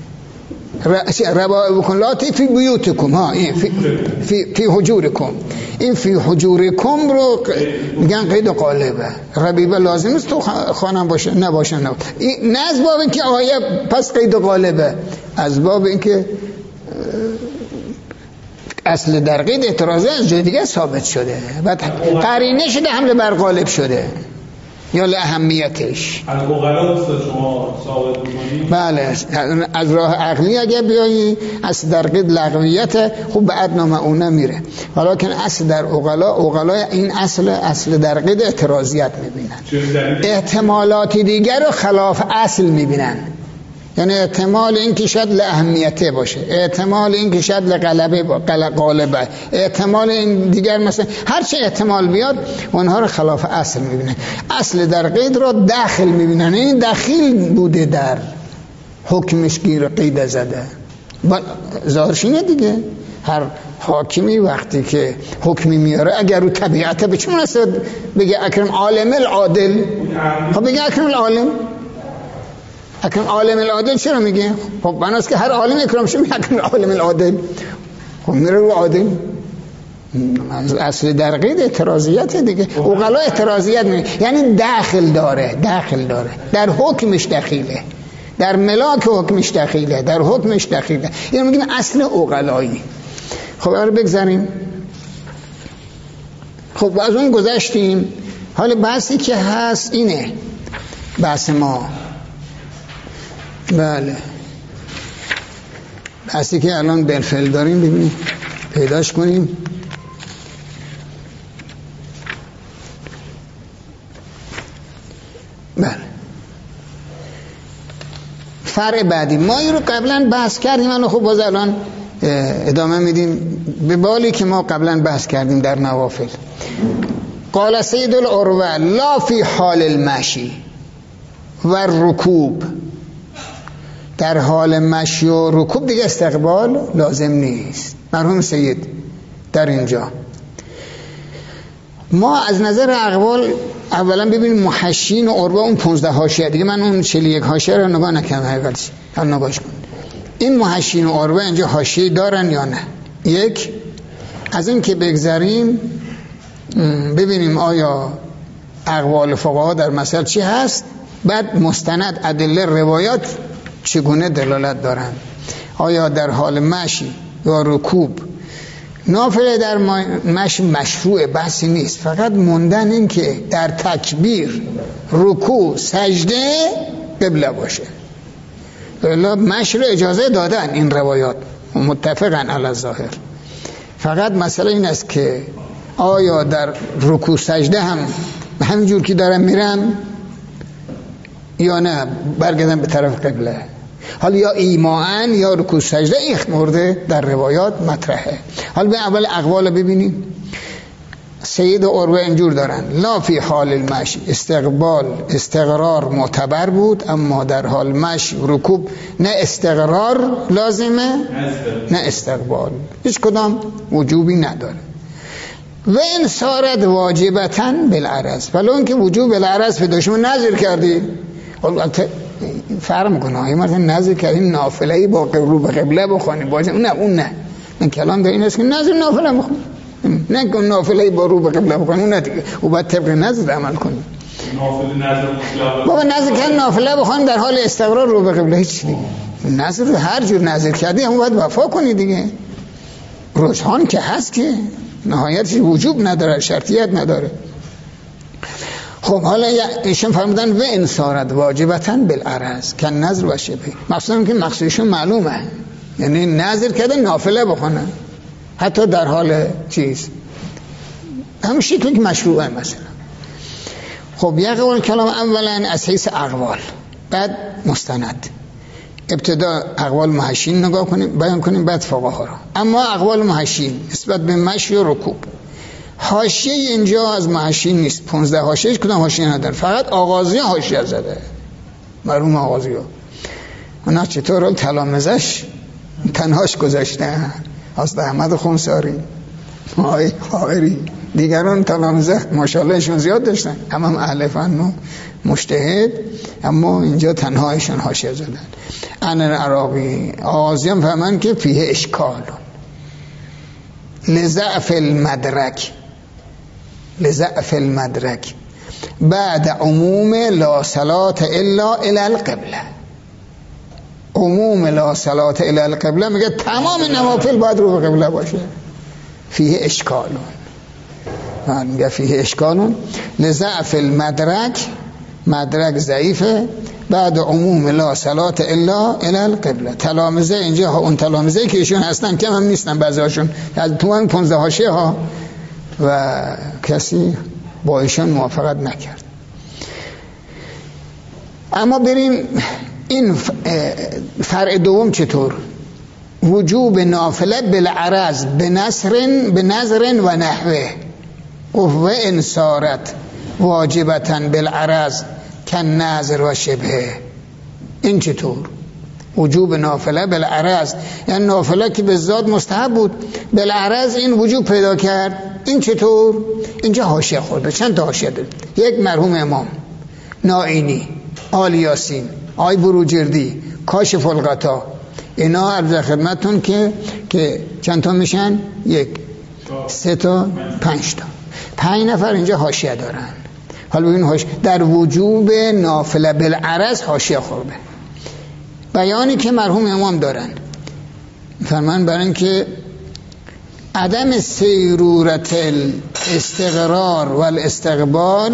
ربائکم اللاتی فی بیوتکم، ها این فی فی, فی حجورکم، این فی حجورکم رو میگن قید غالبه. ربیبه لازم است تو خانم باشه نباشه، نه این نه از باب اینکه آیه پس قید غالبه، از باب اینکه اصل در قید اعتراضه از جای دیگه ثابت شده، بعد قرینه شده حمله بر غالب شده یا لاهمیتش. از اوغلا شما ثابت می‌کنید؟ بله، از راه عقلی اگه بیایی اصل در قید لغویت خوب به ادنا معونه میره، ولیکن اصل در اوغلا اوغلا این اصل اصل در قید اعتراضیت میبینن، احتمالاتی دیگر رو خلاف اصل میبینن. یعنی احتمال این که شاید لاهمیته باشه، احتمال این که شاید لغلبه غالبه، احتمال این دیگر مثلا هر چه احتمال بیاد اونها رو خلاف اصل میبینن. اصل در قید رو داخل میبینن، این داخل بوده در حکمش گیر قید زده. ظاهرش اینه دیگه، هر حاکمی وقتی که حکمی میاره اگر رو طبیعته به چه مناسبت بگه اکرم عالم العادل؟ خب بگه اکرم العالم، اکرم عالم العادل چرا میگه؟ خب بناست که هر عالم اکرام شه میگه اکرم عالم العادل، خب میره رو عادل. اصل در قید اعتراضیت دیگه، اوغلا اعتراضیت میگه یعنی داخل داره، داخل داره در حکمش دخیله، در ملاک حکمش دخیله، در حکمش دخیله، یعنی میگن اصل اوغلایی. خب آره بگذاریم. خب از اون گذشتیم، حالا بحثی که هست اینه بحث ما. بله بحثی که الان بالفعل داریم ببینیم پیداش کنیم. بله فرع بعدی ما این رو قبلا بحث کردیم، الان خب باز الان ادامه میدیم به بالی که ما قبلا بحث کردیم در نوافل. قال سید العروه لا فی حال المشی و رکوب، در حال مشی و رکوب دیگه استقبال لازم نیست. مرحوم سید در اینجا ما از نظر اقوال اولا ببینیم محشین و عروه اون پونزده حاشیه دیگه، من اون چهل و یک حاشیه رو نگاه نکنم حقیقتش، حالا نگاهش کن. این محشین و عروه اینجا حاشیه دارن یا نه؟ یک از این که بگذاریم ببینیم آیا اقوال فقها در مسئله چی هست، بعد مستند ادله روایات چگونه دلالت دارند. آیا در حال مشی یا رکوب نافله در مشی مشروع، بحثی نیست، فقط موندن این که در تکبیر رکوع سجده قبله باشه. الا مشی رو اجازه دادن این روایات متفقن علی الظاهر، فقط مسئله این است که آیا در رکوع سجده هم همینجور که دارم میرم یا نه برگردم به طرف قبله. حالا یا ایماءن یا رکوع سجده این مورد در روایات مطرحه. حالا به اول اقوال ببینیم. سید عروه اینجور دارن لا فی حال المشی استقبال استقرار معتبر بود، اما در حال مشی رکوب نه استقرار لازمه نه استقبال، هیچ کدام وجوبی نداره. و این صارت واجبتاً بالعرض، ولی اون که وجوب بالعرض پیدا شما نظر کردی فرق میکنه، های مثلا نظر کردیم نافله‌ای با رو به قبله بخونی باشه، نه اون نه، من کلام در این است که نظر نافله بخونی، نه که نافله‌ای با رو به قبله بخونی، اون نه دیگه، او باید طبق نظر عمل کنی. نافله نظر مطلق بابا نظر کردن نافله بخونی در حال استقرار رو به قبله، هیچ دیگه نظر هر جور نظر کردی هم باید وفا کنی دیگه. رجحان که هست که نهایتش وجوب نداره، شرطیت نداره. خب حالا ایشون فرمودن و ان صارت واجبتاً بالعرض که نظر و شبه، مقصودم که مقصودشون معلومه، یعنی نظر کردن نافله بخونن حتی در حال چیز همون شکلی که مشروعه مثلا. خب یک قول کلام اولا از حیث اقوال، بعد مستند. ابتدا اقوال محشین نگاه کنیم بیان کنیم، بعد فقها را. اما اقوال محشین نسبت به مشی و رکوب، حاشیه اینجا از محشین نیست، پانزده حاشیه کدام حاشیه نداره، فقط آغازی حاشیه زده، مرحوم آغازی ها اونا چطور تلامذش تنهاش گذاشته، حضرت احمد خمساری، آقای حائری، دیگران تلامذه ماشاءاللهشون زیاد داشتن، هم هم اهل فن و مجتهد، اما اینجا تنهایشون حاشیه زدن. انا العراقی آغازی هم فهمن که فیه اشکال لضعف المدرک، لضعف المدرک بعد عموم لا صلاة الا الى القبله، عموم لا صلاة الى القبله میگه تمام نوافل باید رو به قبله باشه، فیه اشکالون، میگه فیه اشکالون لضعف المدرک، مدرک ضعیفه، بعد عموم لا صلاة الا الى القبله. تلامذه اینجا ها اون تلامذه که ایشون هستن کم هم نیستن، بعضی هاشون از تو هم پانزده حاشیه ها و کسی با ایشون موافقت نکرد. اما بریم این فرع دوم چطور؟ وجوب نافله بالعرض بنظر بنظر و نحوه و ان صارت واجبتاً بالعرض کن نظر و شبه. این چطور؟ وجوب نافله بالعرض، یعنی نافله که به ذات مستحب بود بالعرض این وجوب پیدا کرد، این چطور؟ اینجا حاشیه خورده، چند تا حاشیه داره، یک مرحوم امام نائینی، آل یاسین، آی بروجردی، کاشف الغطا، اینا عرض خدمتون که که چند تا میشن؟ یک، سه تا، پنج تا، پنج نفر اینجا حاشیه دارن. حالا ببین حاشیه در وجوب نافله بالعرض حاشیه خورده، بیانی که مرحوم امام دارن فرمان برن که عدم سیرورت الاستقرار و الاستقبال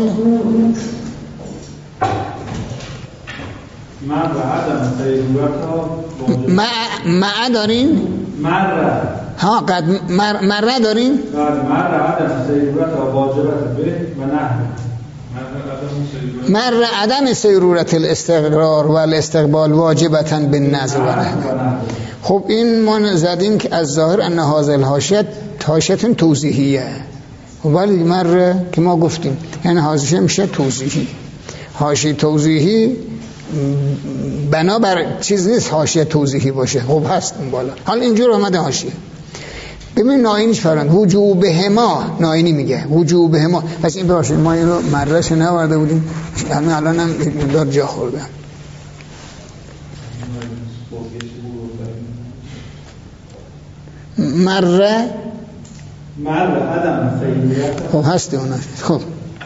مع دارین؟ مره ها قد مر مره دارین؟ مره عدم سیرورت واجبت به و نحوه، مر عدم سیرورت الاستقرار و الاستقبال واجبتاً بالنظر و نحوه. خب این ما زدیم که از ظاهر ان هذا الحاشیه حاشیه توضیحیه، ولی مر که ما گفتیم یعنی حاشیه میشه توضیحی، حاشیه توضیحی بنابر چیز نیست حاشیه توضیحی باشه. خب هست اون بالا، حالا اینجور آمده حاشیه. ببین ناینیش فرند وجوبهما، ناینی میگه وجوبهما، پس این باشه ما اینو مرهش نورده بودیم، همین الان هم یک مقدار جا خوردم. مره مره عدم سیریت، خب هسته اوناش. خب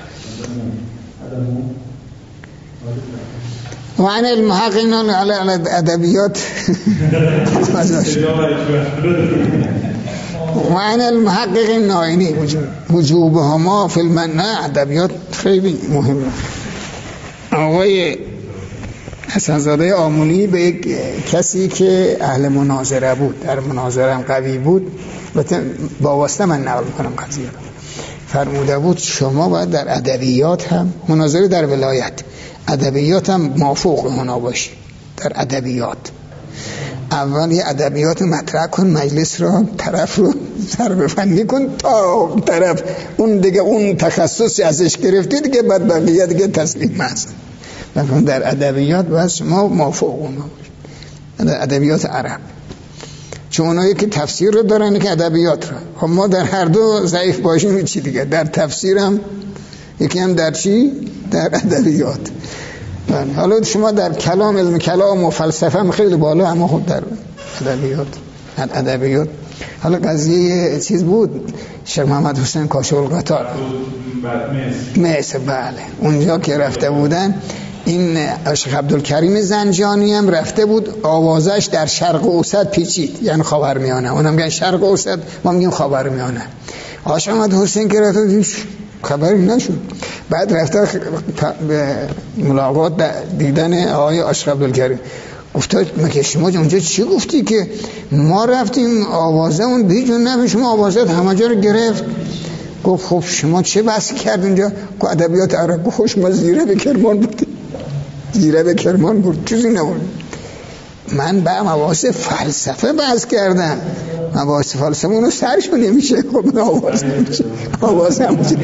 و عن المحققین علی ادبیات و عن المحققین ناینی وجوبهما فی المنع، ادبیات خیلی مهمه. آقای حسنزاده آمونی به یک کسی که اهل مناظره بود، در مناظره هم قوی بود، با واسطه من نقل کنم قضیه رو، فرموده بود شما باید در ادبیات هم، مناظره در ولایت، ادبیات هم مافوق هنا باشی در ادبیات، اول یه ادبیات مطرح کن، مجلس رو طرف رو سربفندی کن تا طرف اون دیگه اون تخصصی ازش گرفتی دیگه بعد بقیه دیگه تسلیم هست. مثلا در ادبیات باید شما موافق اونا باشید، در ادبیات عرب، چون اونایی که تفسیر رو دارن که ادبیات رو، خب ما در هر دو ضعیف باشیم چی دیگه، در تفسیرم یکی هم در چی، در ادبیات. حالا شما در کلام، علم کلام و فلسفه هم خیلی بالا، اما خود در ادبیات ادبیات حالا قضیه چیز بود، شیخ محمد حسین کاشف‌الغطا مصر، بله اونجا که رفته بودن، این شیخ عبدالکریم زنجانی هم رفته بود، آوازش در شرق اوسط پیچید، یعنی خاورمیانه، اونم میگن شرق اوسط، ما میگیم خاورمیانه. شیخ محمد حسین که رفته خبری نشد، بعد رفته به ملاقات دیدن آقای عاشق عبدالکریم، گفته مگه شما اونجا چی گفتی که ما رفتیم آوازه اون بیجون نبی شما آوازت همه جا رو گرفت؟ گفت خب شما چه بحثی کرد اونجا؟ گفت ادبیات عرب. گفت خوش ما زیره به کرمان بودیم، زیره به کرمان بود، چیزی نبود. من به مباحث فلسفه بحث کردم، مباحث فلسفه اونو سرش نمیشه، خب آواز نمیشه، آواز نمیشه.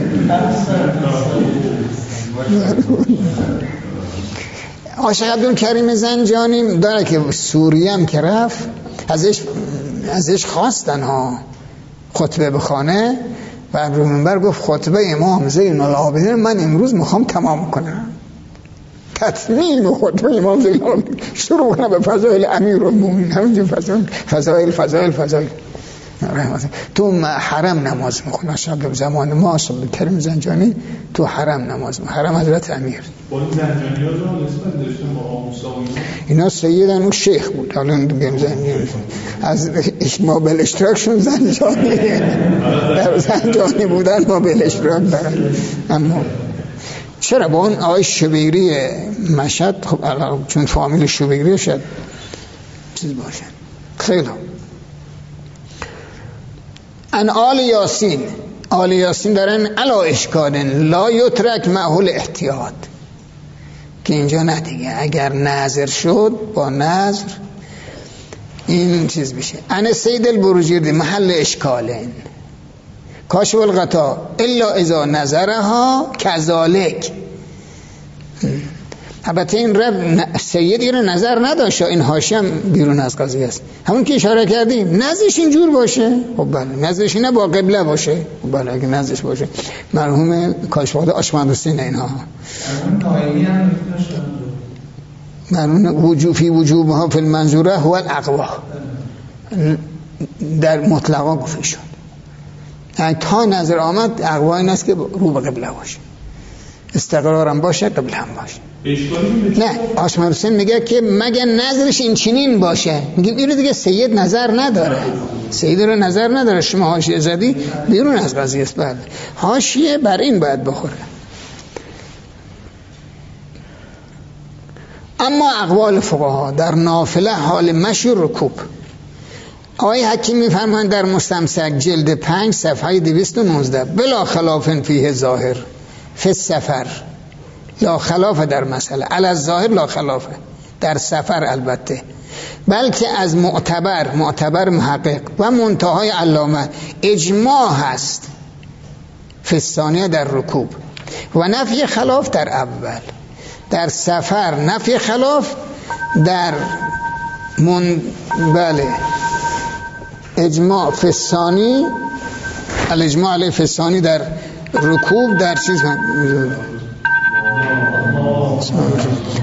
عاشق عبدالکریم زنجانی داره که سوریه هم که رفت، ازش ازش خواستن ها خطبه بخونه و رو منبر گفت خطبه امام زین العابدین من امروز میخوام تمام کنم، تطمیم خطبه امام زین العابدین شروع کنم به فضائل امیرالمومنین، همینجور فضائل فضائل فضائل فضائل تو حرم نماز میخونه. شب زمان ما عاشق عبدالکریم زنجانی تو حرم نماز میخونه، حرم حضرت امیر. اون زنجانی ها رو نسبت داشتن با آموسا و اینا سیدن و شیخ بود، حالا بگیم زنجانی از ما بل اشتراکشون زنجانی در زنجانی بودن، ما بل اشتراک دارن. اما چرا با اون آقای شبیری مشهد، خب چون فامیل شبیری شد چیز باشن خیلی. ان آل یاسین، آل یاسین دارن علا اشکالن لا یترک معهول احتیاط، که اینجا نه دیگه، اگر نظر شد با نظر این چیز بشه. ان سید البروجردی محل اشکالن کاشف الغطا الا اذا نظرها کذالک. البته این رب سیدی رو نظر نداشت، این حاشیه هم بیرون از قضیه است، همون که اشاره کردیم نظرش اینجور باشه، خب بله نظرش نه با قبله باشه، خب بله اگه نظرش باشه مرحوم کاشف‌الغطا عاشق حسین اینها مرحوم وجوب فی وجوبها فی المنظوره هو الاقوا در مطلقا گفته شد، تا نظر آمد اقوا این است که رو به قبله باشه، استقرارم باشه قبل هم باشه. نه عاشق حسین میگه که مگه نظرش این چنین باشه، میگیم اینو دیگه سید نظر نداره، سید رو نظر نداره، شما حاشیه زدی بیرون از قضیه است. بعد حاشیه بر این باید بخوره. اما اقوال فقها در نافله حال مشی رکوب، آقای حکیم میفرمایند در مستمسک جلد پنج صفحه دویست و نوزده بلا خلاف فیه ظاهر فی السفر، لا خلاف در مسئله علی الظاهر، لا خلاف در سفر البته، بلکه از معتبر معتبر محقق و منتهای علامه اجماع هست فی الثانیه در رکوب و نفی خلاف در اول، در سفر نفی خلاف، در من بله اجماع فی الثانی، الاجماع علی فی الثانی در رکوب، در چیز من